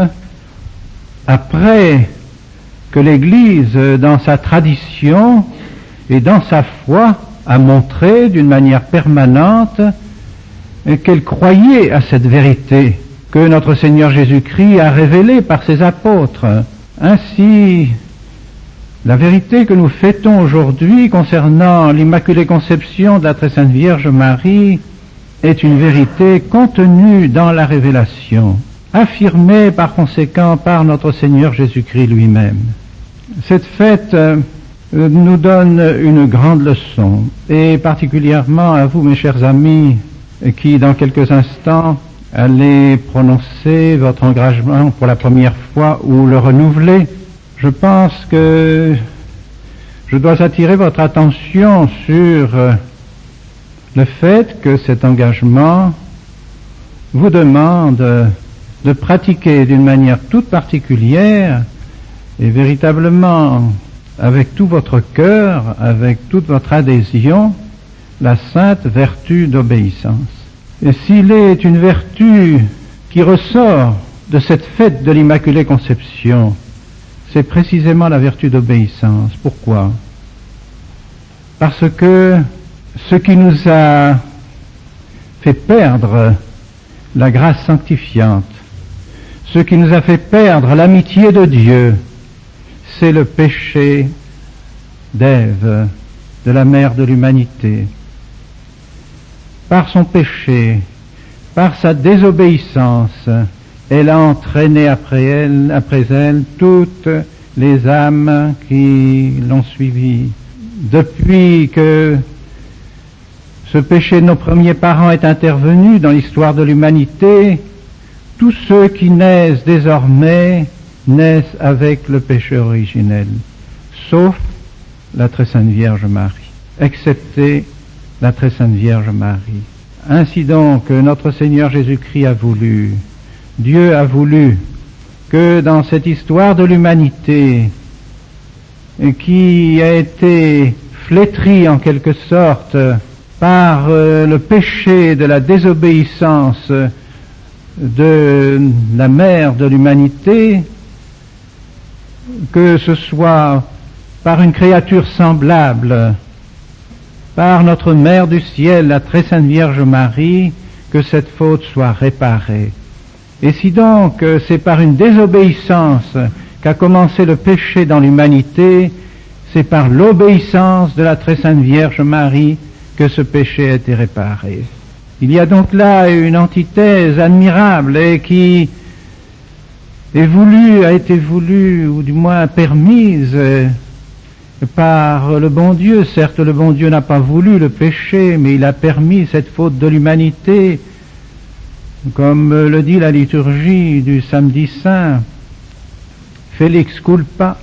après que l'Église, dans sa tradition et dans sa foi, a montré d'une manière permanente qu'elle croyait à cette vérité que notre Seigneur Jésus-Christ a révélée par ses apôtres. Ainsi, la vérité que nous fêtons aujourd'hui concernant l'Immaculée Conception de la Très Sainte Vierge Marie est une vérité contenue dans la révélation, affirmée par conséquent par notre Seigneur Jésus-Christ lui-même. Cette fête euh, nous donne une grande leçon, et particulièrement à vous, mes chers amis, qui dans quelques instants allez prononcer votre engagement pour la première fois ou le renouveler. Je pense que je dois attirer votre attention sur le fait que cet engagement vous demande de pratiquer d'une manière toute particulière et véritablement avec tout votre cœur, avec toute votre adhésion, la sainte vertu d'obéissance. Et s'il est une vertu qui ressort de cette fête de l'Immaculée Conception, c'est précisément la vertu d'obéissance. Pourquoi? Parce que ce qui nous a fait perdre la grâce sanctifiante, ce qui nous a fait perdre l'amitié de Dieu, c'est le péché d'Ève, de la mère de l'humanité. Par son péché, par sa désobéissance, elle a entraîné après elle, après elle toutes les âmes qui l'ont suivie. Depuis que ce péché de nos premiers parents est intervenu dans l'histoire de l'humanité, tous ceux qui naissent désormais naissent avec le péché originel, sauf la Très Sainte Vierge Marie, excepté la Très Sainte Vierge Marie. Ainsi donc, notre Seigneur Jésus-Christ a voulu, Dieu a voulu que dans cette histoire de l'humanité, qui a été flétrie en quelque sorte par euh, le péché de la désobéissance de la mère de l'humanité, que ce soit par une créature semblable, par notre Mère du ciel, la très sainte Vierge Marie, que cette faute soit réparée. Et si donc c'est par une désobéissance qu'a commencé le péché dans l'humanité, c'est par l'obéissance de la très sainte Vierge Marie que ce péché a été réparé. Il y a donc là une antithèse admirable et qui est voulue, a été voulue, ou du moins permise par le bon Dieu. Certes, le bon Dieu n'a pas voulu le péché, mais il a permis cette faute de l'humanité, comme le dit la liturgie du samedi saint, Felix culpa,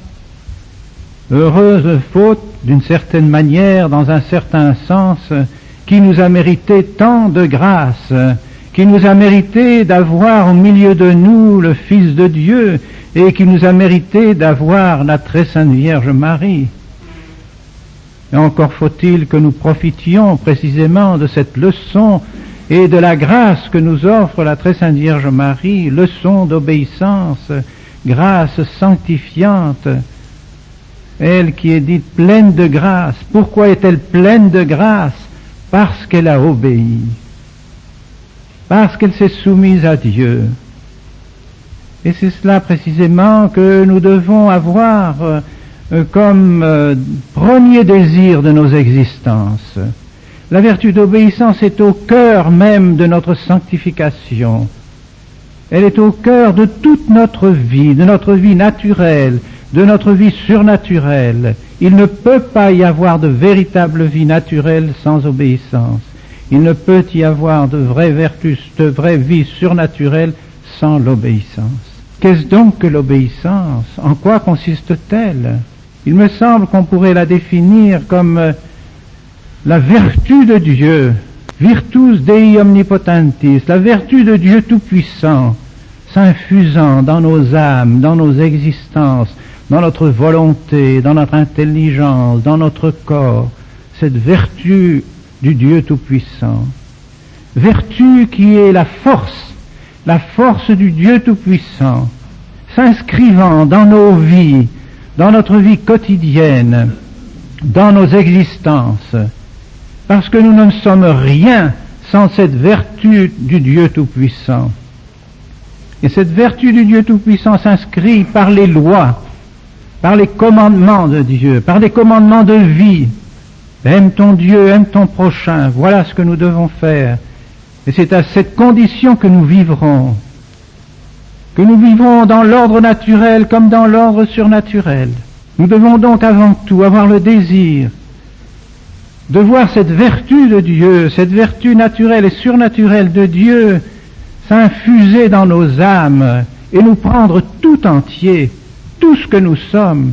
heureuse faute d'une certaine manière, dans un certain sens, qui nous a mérité tant de grâce, qui nous a mérité d'avoir au milieu de nous le Fils de Dieu, et qui nous a mérité d'avoir la très sainte Vierge Marie. Et encore faut-il que nous profitions précisément de cette leçon et de la grâce que nous offre la très sainte Vierge Marie, leçon d'obéissance, grâce sanctifiante, elle qui est dite pleine de grâce. Pourquoi est-elle pleine de grâce? Parce qu'elle a obéi, parce qu'elle s'est soumise à Dieu. Et c'est cela précisément que nous devons avoir euh, comme euh, premier désir de nos existences. La vertu d'obéissance est au cœur même de notre sanctification. Elle est au cœur de toute notre vie, de notre vie naturelle, de notre vie surnaturelle. Il ne peut pas y avoir de véritable vie naturelle sans obéissance. Il ne peut y avoir de vraie vertu, de vraie vie surnaturelle sans l'obéissance. Qu'est-ce donc que l'obéissance? En quoi consiste-t-elle? Il me semble qu'on pourrait la définir comme la vertu de Dieu, virtus Dei omnipotentis, la vertu de Dieu tout-puissant, s'infusant dans nos âmes, dans nos existences, dans notre volonté, dans notre intelligence, dans notre corps, cette vertu du Dieu tout-puissant. Vertu qui est la force, la force du Dieu tout-puissant, s'inscrivant dans nos vies, dans notre vie quotidienne, dans nos existences, parce que nous ne sommes rien sans cette vertu du Dieu tout-puissant. Et cette vertu du Dieu tout-puissant s'inscrit par les lois, par les commandements de Dieu, par les commandements de vie. Aime ton Dieu, aime ton prochain, voilà ce que nous devons faire. Et c'est à cette condition que nous vivrons, que nous vivrons dans l'ordre naturel comme dans l'ordre surnaturel. Nous devons donc avant tout avoir le désir de voir cette vertu de Dieu, cette vertu naturelle et surnaturelle de Dieu s'infuser dans nos âmes et nous prendre tout entier, tout ce que nous sommes.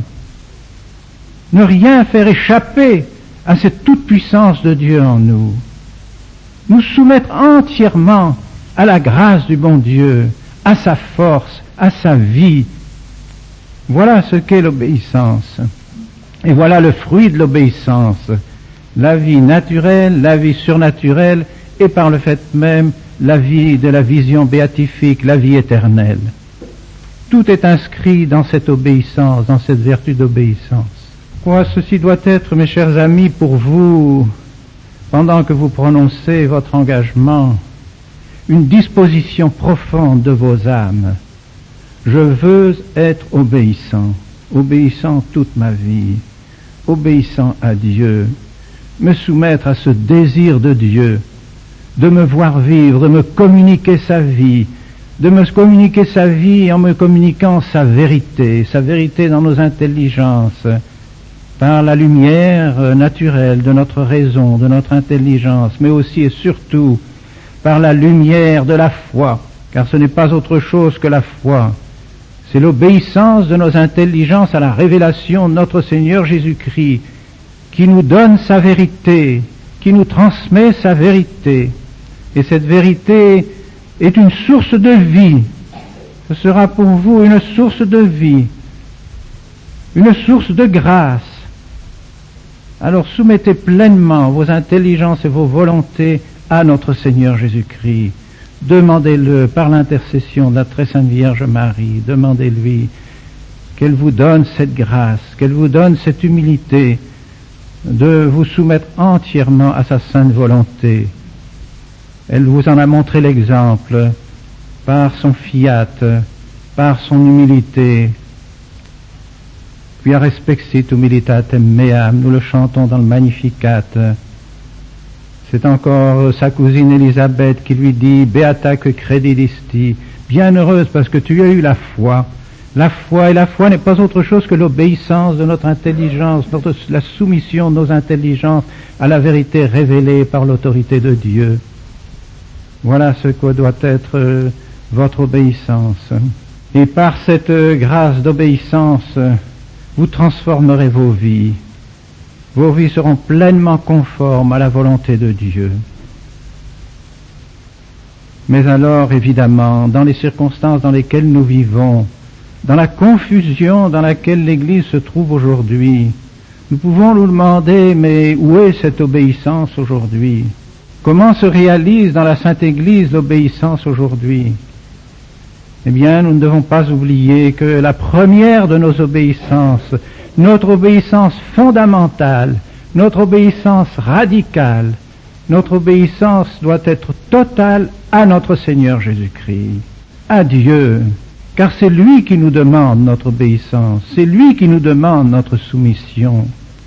Ne rien faire échapper à cette toute-puissance de Dieu en nous. Nous soumettre entièrement à la grâce du bon Dieu, à sa force, à sa vie. Voilà ce qu'est l'obéissance. Et voilà le fruit de l'obéissance. La vie naturelle, la vie surnaturelle, et par le fait même, la vie de la vision béatifique, la vie éternelle. Tout est inscrit dans cette obéissance, dans cette vertu d'obéissance. Quoi, ceci doit être, mes chers amis, pour vous, pendant que vous prononcez votre engagement, une disposition profonde de vos âmes. Je veux être obéissant, obéissant toute ma vie, obéissant à Dieu, me soumettre à ce désir de Dieu, de me voir vivre, de me communiquer sa vie, de me communiquer sa vie en me communiquant sa vérité, sa vérité dans nos intelligences, par la lumière naturelle de notre raison, de notre intelligence, mais aussi et surtout par la lumière de la foi, car ce n'est pas autre chose que la foi. C'est l'obéissance de nos intelligences à la révélation de notre Seigneur Jésus-Christ, qui nous donne sa vérité, qui nous transmet sa vérité. Et cette vérité est une source de vie. Ce sera pour vous une source de vie, une source de grâce. Alors soumettez pleinement vos intelligences et vos volontés à notre Seigneur Jésus-Christ. Demandez-le par l'intercession de la très sainte Vierge Marie. Demandez-lui qu'elle vous donne cette grâce, qu'elle vous donne cette humilité de vous soumettre entièrement à sa sainte volonté. Elle vous en a montré l'exemple par son fiat, par son humilité. Quia respexit humilitatem meam, nous le chantons dans le Magnificat. C'est encore sa cousine Élisabeth qui lui dit « Beata que credidisti », bienheureuse parce que tu as eu la foi. La foi, et la foi n'est pas autre chose que l'obéissance de notre intelligence, notre, la soumission de nos intelligences à la vérité révélée par l'autorité de Dieu. Voilà ce que doit être euh, votre obéissance. Et par cette euh, grâce d'obéissance, euh, vous transformerez vos vies. Vos vies seront pleinement conformes à la volonté de Dieu. Mais alors, évidemment, dans les circonstances dans lesquelles nous vivons, dans la confusion dans laquelle l'Église se trouve aujourd'hui, nous pouvons nous demander, mais où est cette obéissance aujourd'hui? Comment se réalise dans la Sainte Église l'obéissance aujourd'hui? Eh bien, nous ne devons pas oublier que la première de nos obéissances, notre obéissance fondamentale, notre obéissance radicale, notre obéissance doit être totale à notre Seigneur Jésus-Christ, à Dieu, car c'est lui qui nous demande notre obéissance, c'est lui qui nous demande notre soumission.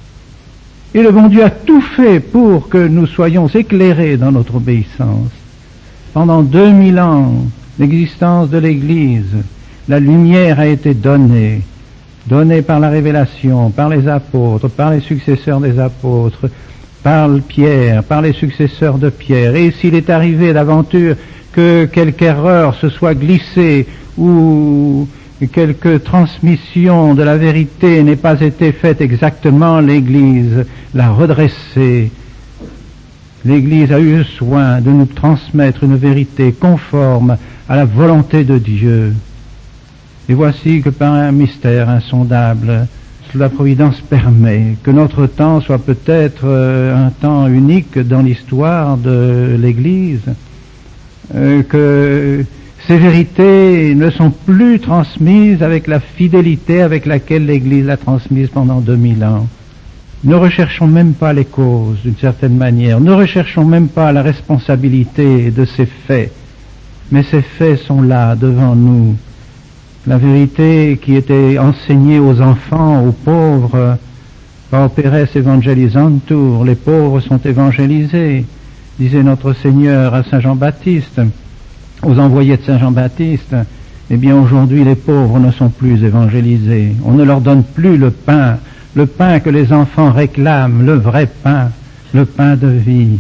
Et le bon Dieu a tout fait pour que nous soyons éclairés dans notre obéissance. Pendant deux mille ans d'existence de l'Église, la lumière a été donnée, donnée par la révélation, par les apôtres, par les successeurs des apôtres, par Pierre, par les successeurs de Pierre. Et s'il est arrivé d'aventure que quelque erreur se soit glissée ou quelque transmission de la vérité n'ait pas été faite exactement, l'Église l'a redressée. L'Église a eu soin de nous transmettre une vérité conforme à la volonté de Dieu. Et voici que par un mystère insondable, la Providence permet que notre temps soit peut-être un temps unique dans l'histoire de l'Église, euh, que ces vérités ne sont plus transmises avec la fidélité avec laquelle l'Église l'a transmise pendant deux mille ans. Ne recherchons même pas les causes, d'une certaine manière. Ne recherchons même pas la responsabilité de ces faits. Mais ces faits sont là, devant nous. La vérité qui était enseignée aux enfants, aux pauvres, pauperes evangelisantur, les pauvres sont évangélisés, disait notre Seigneur à Saint Jean-Baptiste, aux envoyés de Saint Jean-Baptiste. Eh bien aujourd'hui les pauvres ne sont plus évangélisés, on ne leur donne plus le pain, le pain que les enfants réclament, le vrai pain, le pain de vie.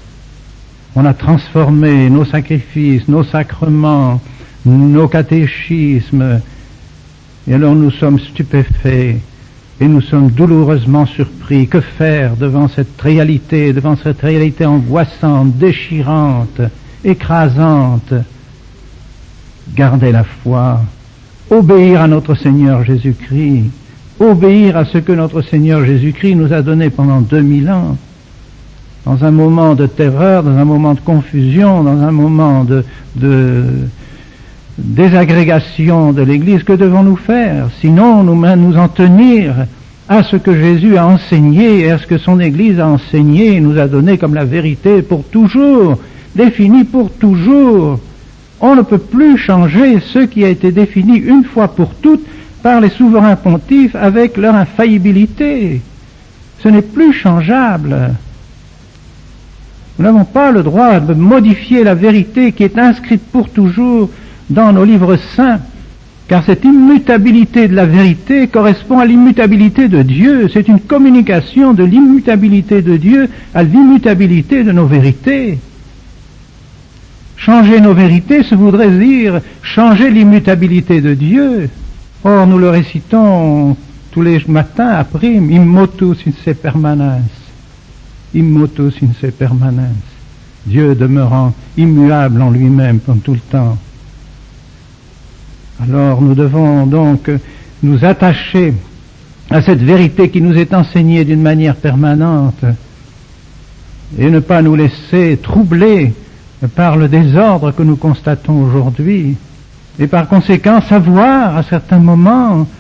On a transformé nos sacrifices, nos sacrements, nos catéchismes, et alors nous sommes stupéfaits et nous sommes douloureusement surpris. Que faire devant cette réalité, devant cette réalité angoissante, déchirante, écrasante? Garder la foi, obéir à notre Seigneur Jésus-Christ, obéir à ce que notre Seigneur Jésus-Christ nous a donné pendant deux mille ans. Dans un moment de terreur, dans un moment de confusion, dans un moment de, de désagrégation de l'Église, que devons-nous faire? Sinon, nous, nous en tenir à ce que Jésus a enseigné et à ce que son Église a enseigné et nous a donné comme la vérité pour toujours, définie pour toujours. On ne peut plus changer ce qui a été défini une fois pour toutes par les souverains pontifes avec leur infaillibilité. Ce n'est plus changeable. Nous n'avons pas le droit de modifier la vérité qui est inscrite pour toujours dans nos livres saints, car cette immutabilité de la vérité correspond à l'immutabilité de Dieu. C'est une communication de l'immutabilité de Dieu à l'immutabilité de nos vérités. Changer nos vérités, ça voudrait dire changer l'immutabilité de Dieu. Or, nous le récitons tous les matins à prime, immotus in se permanens. Immotus in se permanens. Dieu demeurant immuable en lui-même pendant tout le temps. Alors nous devons donc nous attacher à cette vérité qui nous est enseignée d'une manière permanente et ne pas nous laisser troubler par le désordre que nous constatons aujourd'hui, et par conséquent savoir à certains moments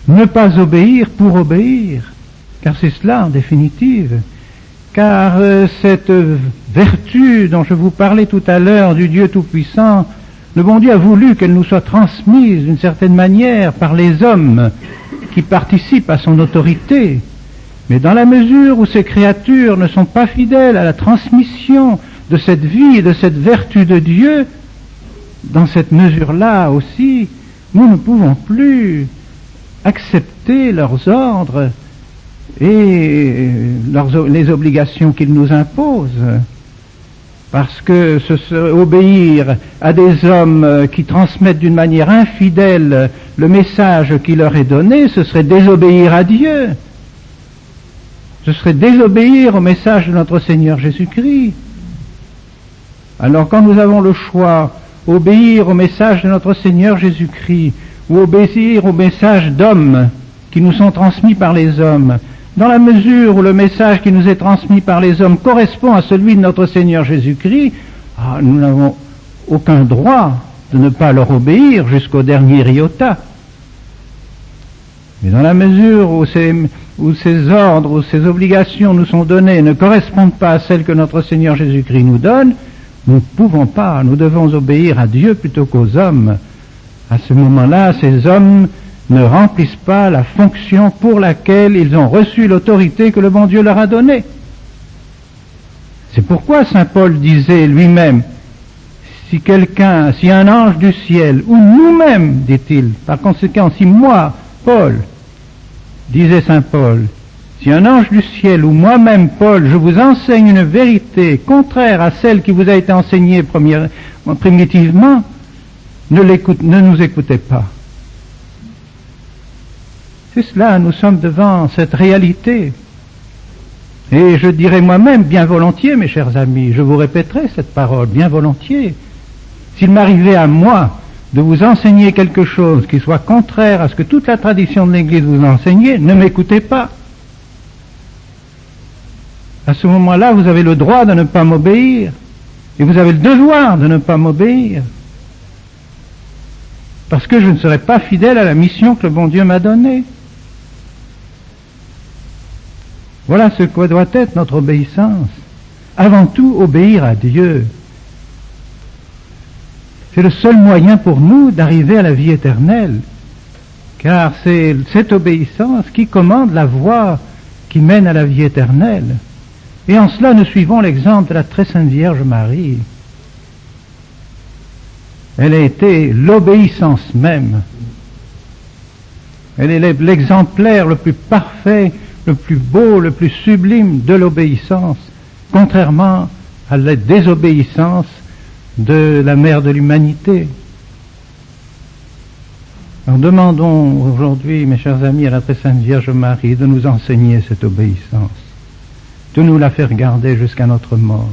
ne pas obéir pour obéir, car c'est cela en définitive. Car euh, cette vertu dont je vous parlais tout à l'heure du Dieu Tout-Puissant, le bon Dieu a voulu qu'elle nous soit transmise d'une certaine manière par les hommes qui participent à son autorité. Mais dans la mesure où ces créatures ne sont pas fidèles à la transmission de cette vie et de cette vertu de Dieu, dans cette mesure-là aussi, nous ne pouvons plus accepter leurs ordres et leurs, les obligations qu'ils nous imposent. Parce que ce serait obéir à des hommes qui transmettent d'une manière infidèle le message qui leur est donné, ce serait désobéir à Dieu. Ce serait désobéir au message de notre Seigneur Jésus-Christ. Alors quand nous avons le choix, obéir au message de notre Seigneur Jésus-Christ, ou obéir au message d'hommes qui nous sont transmis par les hommes, dans la mesure où le message qui nous est transmis par les hommes correspond à celui de notre Seigneur Jésus-Christ, ah, nous n'avons aucun droit de ne pas leur obéir jusqu'au dernier iota. Mais dans la mesure où ces, où ces ordres, où ces obligations nous sont données ne correspondent pas à celles que notre Seigneur Jésus-Christ nous donne, nous ne pouvons pas, nous devons obéir à Dieu plutôt qu'aux hommes. À ce moment-là, ces hommes ne remplissent pas la fonction pour laquelle ils ont reçu l'autorité que le bon Dieu leur a donnée. C'est pourquoi saint Paul disait lui-même, si quelqu'un, si un ange du ciel, ou nous-mêmes, dit-il, par conséquent, si moi, Paul, disait saint Paul, si un ange du ciel ou moi-même, Paul, je vous enseigne une vérité contraire à celle qui vous a été enseignée première, primitivement, ne, l'écoute, ne nous écoutez pas. C'est cela, nous sommes devant cette réalité. Et je dirais moi-même, bien volontiers, mes chers amis, je vous répéterai cette parole, bien volontiers. S'il m'arrivait à moi de vous enseigner quelque chose qui soit contraire à ce que toute la tradition de l'Église vous enseignait, ne m'écoutez pas. À ce moment-là, vous avez le droit de ne pas m'obéir, et vous avez le devoir de ne pas m'obéir, parce que je ne serai pas fidèle à la mission que le bon Dieu m'a donnée. Voilà ce que doit être notre obéissance. Avant tout, obéir à Dieu. C'est le seul moyen pour nous d'arriver à la vie éternelle, car c'est cette obéissance qui commande la voie qui mène à la vie éternelle. Et en cela, nous suivons l'exemple de la très sainte Vierge Marie. Elle a été l'obéissance même. Elle est l'exemplaire le plus parfait, le plus beau, le plus sublime de l'obéissance, contrairement à la désobéissance de la mère de l'humanité. Alors demandons aujourd'hui, mes chers amis, à la très sainte Vierge Marie de nous enseigner cette obéissance, de nous la faire garder jusqu'à notre mort,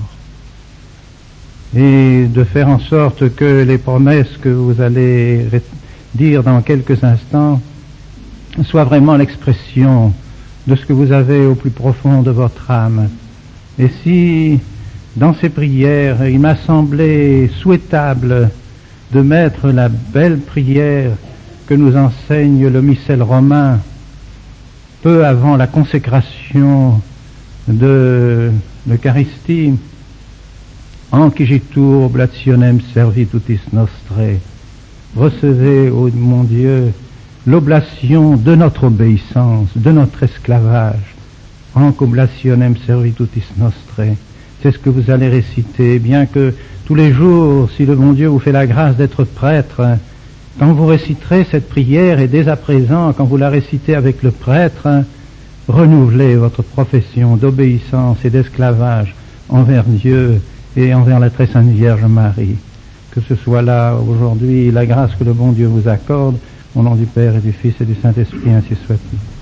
et de faire en sorte que les promesses que vous allez dire dans quelques instants soient vraiment l'expression de ce que vous avez au plus profond de votre âme. Et si, dans ces prières, il m'a semblé souhaitable de mettre la belle prière que nous enseigne le missel romain peu avant la consécration de l'Eucharistie, Ancigitur oblationem servitutis nostrae, recevez, ô mon Dieu, l'oblation de notre obéissance, de notre esclavage, Anc oblationem servitutis nostrae. C'est ce que vous allez réciter, bien que tous les jours, si le bon Dieu vous fait la grâce d'être prêtre, quand vous réciterez cette prière, et dès à présent, quand vous la récitez avec le prêtre, renouvelez votre profession d'obéissance et d'esclavage envers Dieu et envers la très sainte Vierge Marie. Que ce soit là aujourd'hui la grâce que le bon Dieu vous accorde, au nom du Père et du Fils et du Saint-Esprit, ainsi soit-il.